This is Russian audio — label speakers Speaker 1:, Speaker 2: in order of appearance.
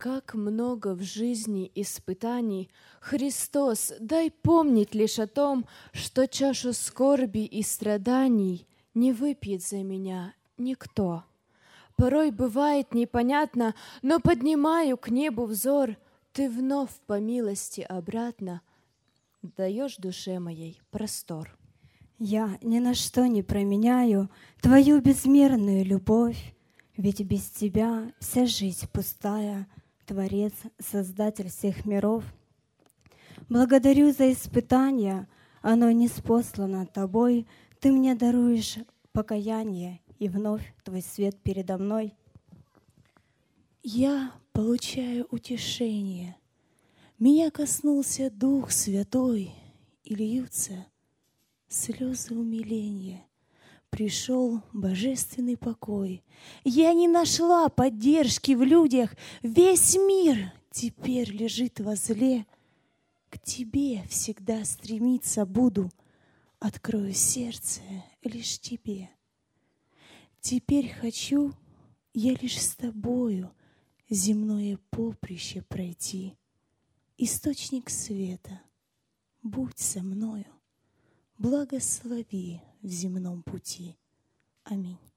Speaker 1: Как много в жизни испытаний, Христос, дай помнить лишь о том, что чашу скорби и страданий не выпьет за меня никто. Порой бывает непонятно, но поднимаю к небу взор, Ты вновь по милости обратно даешь душе моей простор.
Speaker 2: Я ни на что не променяю Твою безмерную любовь, ведь без Тебя вся жизнь пустая, Творец, Создатель всех миров. Благодарю за испытание, оно ниспослано Тобой, Ты мне даруешь покаяние, и вновь Твой свет передо мной.
Speaker 3: Я получаю утешение, меня коснулся Дух Святой, и льются слезы умиления. Пришел божественный покой. Я не нашла поддержки в людях. Весь мир теперь лежит возле. К Тебе всегда стремиться буду. Открою сердце лишь Тебе. Теперь хочу я лишь с Тобою земное поприще пройти. Источник света, будь со мною, благослови в земном пути. Аминь.